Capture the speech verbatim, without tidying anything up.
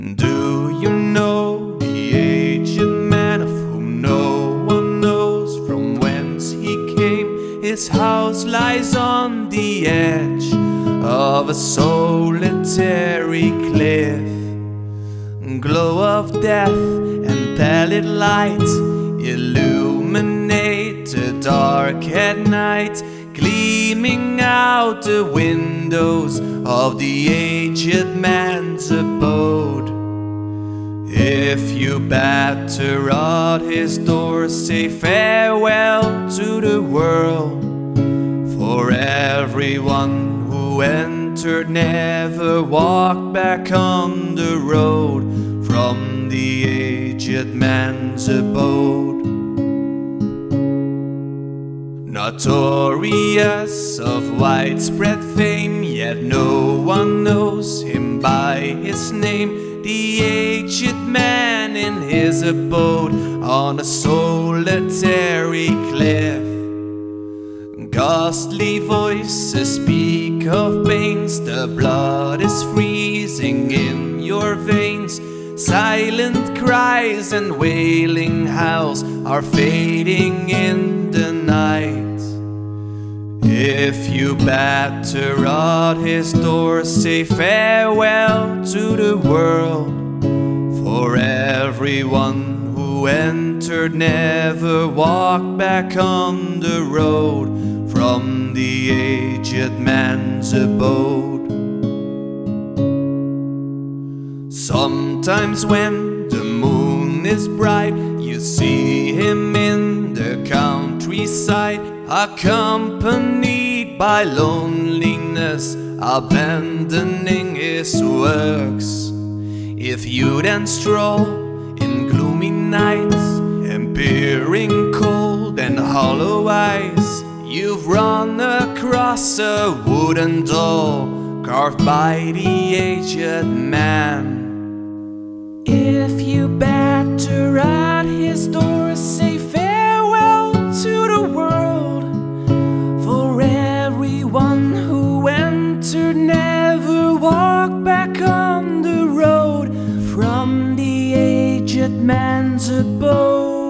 Do you know the aged man of whom no one knows from whence he came? His house lies on the edge of a solitary cliff. Glow of death and pallid light illuminate the dark at night, gleaming out the windows of the aged man's abode. If you batter at his door, say farewell to the world, for everyone who entered never walked back on the road from the aged man's abode. Notorious of widespread fame, yet no one knows him by his name. The aged man in his abode on a solitary cliff. Ghostly voices speak of pains, the blood is freezing in your veins. Silent cries and wailing howls are fading in the night. If you batter at his door, say farewell to the world, for everyone who entered never walked back on the road from the aged man's abode. Sometimes when the moon is bright, you see him in the countryside, accompanied by loneliness, abandoning his works. If you then stroll in gloomy nights, and peering cold and hollow eyes, you've run across a wooden doll carved by the aged man. If you batter at his door, say farewell to the world, for everyone who entered never walked back on the road from the aged man's abode.